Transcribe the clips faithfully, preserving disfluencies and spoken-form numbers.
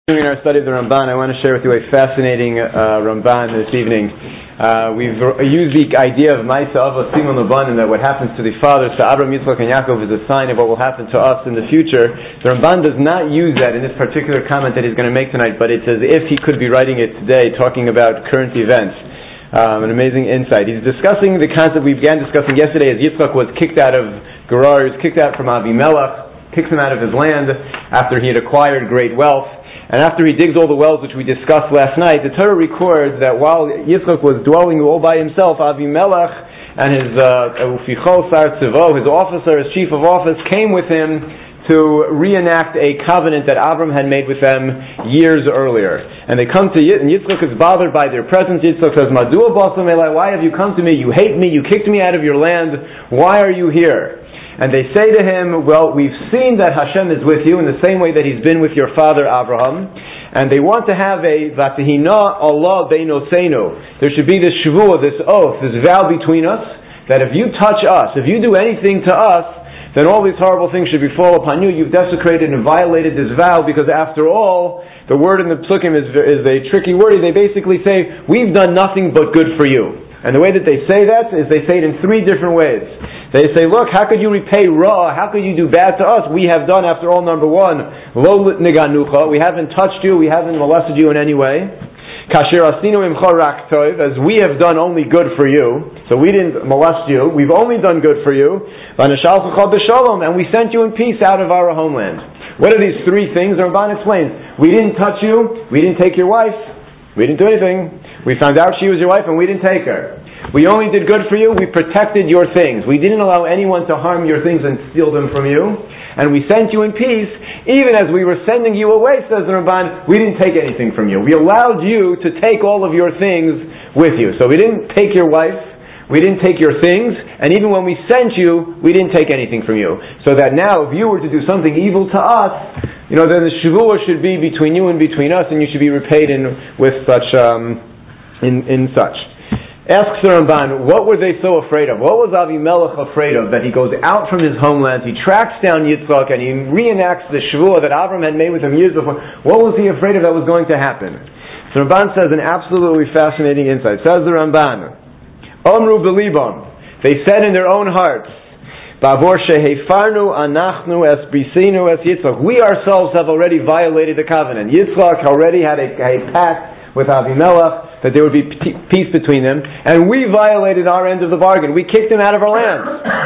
In our study of the Ramban, I want to share with you a fascinating uh, Ramban this evening. Uh, we've r- used the idea of Ma'aseh Avos Simon Laban, and that what happens to the fathers, to Abraham, Yitzchak, and Yaakov, is a sign of what will happen to us in the future. The Ramban does not use that in this particular comment that he's going to make tonight, but it's as if he could be writing it today, talking about current events. Um, an amazing insight. He's discussing the concept we began discussing yesterday as Yitzchak was kicked out of Gerar, he was kicked out from Avimelech, kicks him out of his land after he had acquired great wealth. And after he digs all the wells, which we discussed last night, the Torah records that while Yitzchak was dwelling all by himself, Avimelech and his Uficho Sar Tzivo, his officer, his chief of office, came with him to reenact a covenant that Avram had made with them years earlier. And they come to Yitzchak, and Yitzchak is bothered by their presence. Yitzchak says, Madua basam elai, why have you come to me? You hate me, you kicked me out of your land. Why are you here? And they say to him, well, we've seen that Hashem is with you in the same way that He's been with your father Abraham, and they want to have a Vatihina Allah Beinosenu. There should be this shvuah, this oath, this vow between us, that if you touch us, if you do anything to us, then all these horrible things should befall upon you. You've desecrated and violated this vow, because after all, the word in the Psukim is, is a tricky word. They basically say, we've done nothing but good for you. And the way that they say that is they say it in three different ways. They say, look, how could you repay ra? How could you do bad to us? We have done, after all, number one, lo niganucha. We haven't touched you. We haven't molested you in any way. Kasher asinu imcha rak tov, as we have done only good for you. So we didn't molest you. We've only done good for you. V'nashalchucha b'shalom, and we sent you in peace out of our homeland. What are these three things? The Ramban explains. We didn't touch you. We didn't take your wife. We didn't do anything. We found out she was your wife and we didn't take her. We only did good for you. We protected your things. We didn't allow anyone to harm your things and steal them from you. And we sent you in peace. Even as we were sending you away, says the Ramban, we didn't take anything from you. We allowed you to take all of your things with you. So we didn't take your wife. We didn't take your things. And even when we sent you, we didn't take anything from you. So that now, if you were to do something evil to us, you know, then the shavua should be between you and between us, and you should be repaid in with such, um, in, in such. Asks the Ramban, what were they so afraid of? What was Avimelech afraid of? That he goes out from his homeland, he tracks down Yitzchak, and he reenacts the shvuah that Avram had made with him years before. What was he afraid of that was going to happen? The Ramban says an absolutely fascinating insight. Says the Ramban, Omru belibam, they said in their own hearts, Bavor shehefarnu anachnu es brisinu es Yitzchak. We ourselves have already violated the covenant. Yitzchak already had a, a pact with Avimelech, that there would be p- peace between them, and we violated our end of the bargain. We kicked him out of our land.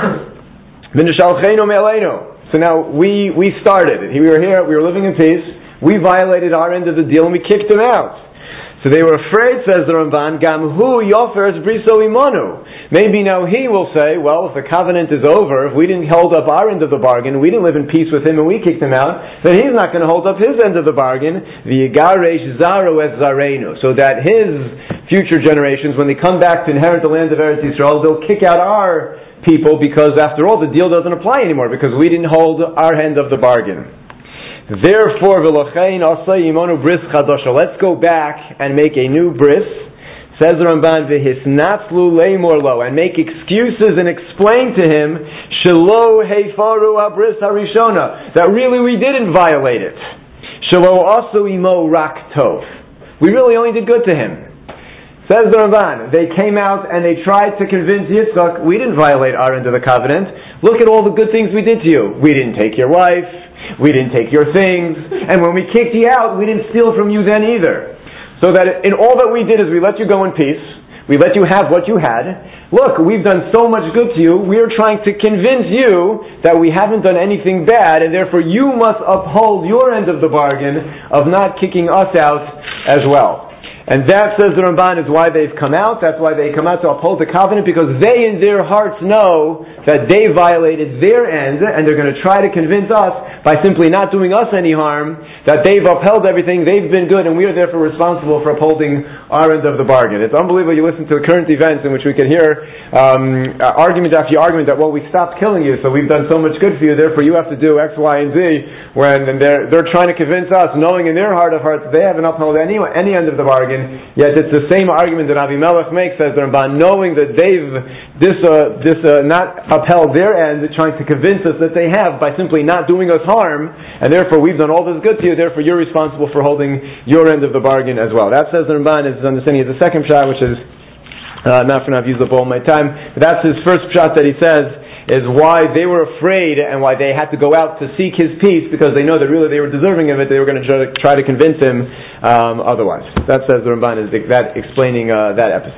So now we we started. We were here, we were living in peace, we violated our end of the deal, and we kicked him out. So they were afraid, says the Ramban, Gam hu yofers briso imanu. Maybe now he will say, well, if the covenant is over, if we didn't hold up our end of the bargain, we didn't live in peace with him and we kicked him out, then he's not going to hold up his end of the bargain, v'yigaresh zaru es zarenu, so that his future generations, when they come back to inherit the land of Eretz Yisrael, they'll kick out our people, because after all, the deal doesn't apply anymore, because we didn't hold our end of the bargain. Therefore, v'lochein asa yimonu bris chadosha. Let's go back and make a new bris. Says the Ramban, v'hisnatzlu leimor lo, and make excuses and explain to him, shelo heifaru abris harishona, that really we didn't violate it. Shelo asu imo rak tov. We really only did good to him. Says the Ramban, they came out and they tried to convince Yitzchak, we didn't violate our end of the covenant. Look at all the good things we did to you. We didn't take your wife. We didn't take your things. And when we kicked you out, we didn't steal from you then either. So that in all that we did is we let you go in peace. We let you have what you had. Look, we've done so much good to you. We're trying to convince you that we haven't done anything bad, and therefore you must uphold your end of the bargain of not kicking us out as well. And that, says the Ramban, is why they've come out. That's why they come out to uphold the covenant, because they in their hearts know that they violated their end, and they're going to try to convince us, by simply not doing us any harm, that they've upheld everything, they've been good, and we are therefore responsible for upholding our end of the bargain. It's unbelievable. You listen to the current events in which we can hear um, argument after argument that, well, we stopped killing you, so we've done so much good for you, therefore you have to do X, Y, and Z, when and they're, they're trying to convince us, knowing in their heart of hearts they haven't upheld any, any end of the bargain, bargain. Yet it's the same argument that Avimelech makes, says the Ramban, knowing that they've this uh, this uh, not upheld their end, trying to convince us that they have by simply not doing us harm, and therefore we've done all this good to you. Therefore, you're responsible for holding your end of the bargain as well. That, says the Ramban, is his understanding of the second pshat, which is uh, not for now. I've used up all my time. But that's his first pshat that he says is why they were afraid and why they had to go out to seek his peace, because they know that really they were deserving of it. They were going to try to, try to convince him um, otherwise. That, says the Ramban, is that explaining uh, that episode.